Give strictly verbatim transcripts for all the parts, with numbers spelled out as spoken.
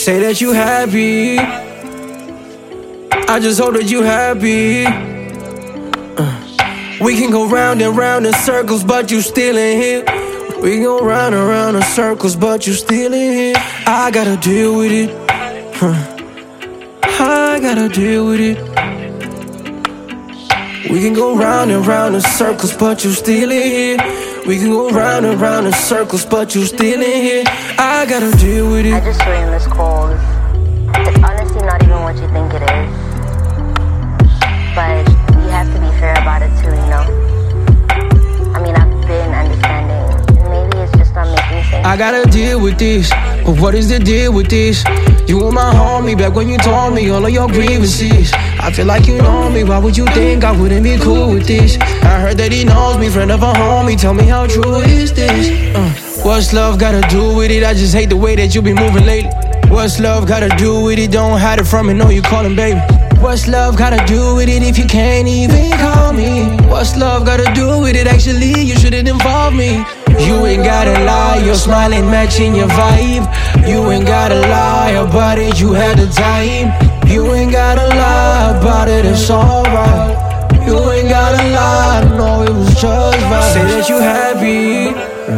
Say that you happy. I just hope that you happy. uh, We can go round and round in circles, but you still in here. We can go round and round in circles, but you still in here. I gotta deal with it. huh. I gotta deal with it. We can go round and round in circles, but you still in here. We can go round and round in circles, but you still in here. I gotta deal with it. I just saw you in this calls. It's honestly not even what you think it is. But you have to be fair about it too, you know? I mean, I've been understanding. And maybe it's just not making sense. I gotta deal with this, but what is the deal with this? You were my homie back when you told me all of your grievances. I feel like you know me, why would you think I wouldn't be cool with this? I heard that he knows me, friend of a homie, tell me how true is this? uh, What's love gotta do with it? I just hate the way that you be moving lately. What's love gotta do with it? Don't hide it from me, know you callin' baby. What's love gotta do with it if you can't even call me? What's love gotta do with it? Actually, you shouldn't involve me. You ain't gotta lie, your smiling matching your vibe. You ain't gotta lie about it, you had the time. You ain't gotta lie about it, it's alright. You ain't gotta lie, no, it was just right. Say that you happy.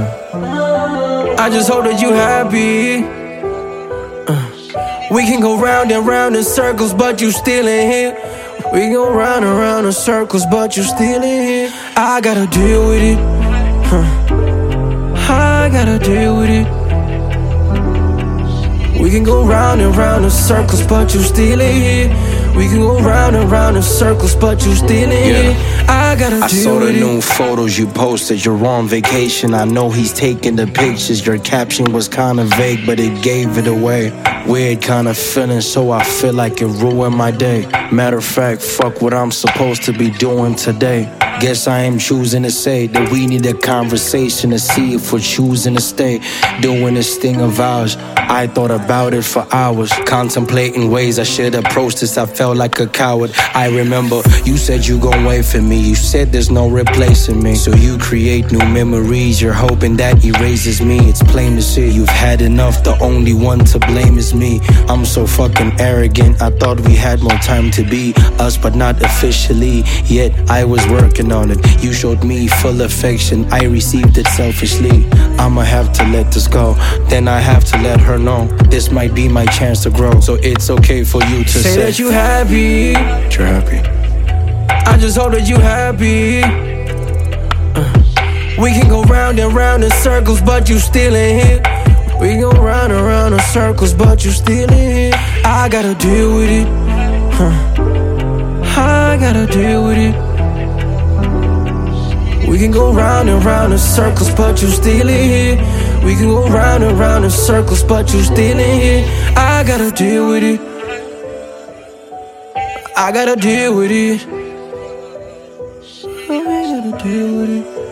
I just hope that you happy. uh, We can go round and round in circles, but you still in here. We can go round and round in circles, but you still in here. I gotta deal with it. huh. I gotta deal with it. We can go round and round in circles, but you still in here. We can go round and round in circles, but you still in here. I gotta I deal saw the with it. new photos you posted. You're on vacation. I know he's taking the pictures. Your caption was kinda vague, but it gave it away. Weird kind of feeling, so I feel like it ruined my day. Matter of fact, fuck what I'm supposed to be doing today. Guess I am choosing to say that we need a conversation to see if we're choosing to stay. Doing this thing of ours, I thought about it for hours. Contemplating ways I should approach this, I felt like a coward. I remember you said you gon' wait for me. You said there's no replacing me. So you create new memories, you're hoping that erases me. It's plain to see you've had enough, the only one to blame is me. I'm so fucking arrogant, I thought we had more time to be us, but not officially. Yet I was working on it. You showed me full affection, I received it selfishly. I'ma have to let this go, then I have to let her know this might be my chance to grow. So it's okay for you to say, say that you happy. you're happy. I just hope that you happy. uh, We can go round and round in circles, but you still in here. We can go round and round in circles, but you still in here. I gotta deal with it. huh. I gotta deal with it. We can go round and round in circles, but you still in here. We can go round and round in circles, but you still in here. I gotta deal with it. I gotta deal with it. I gotta deal with it.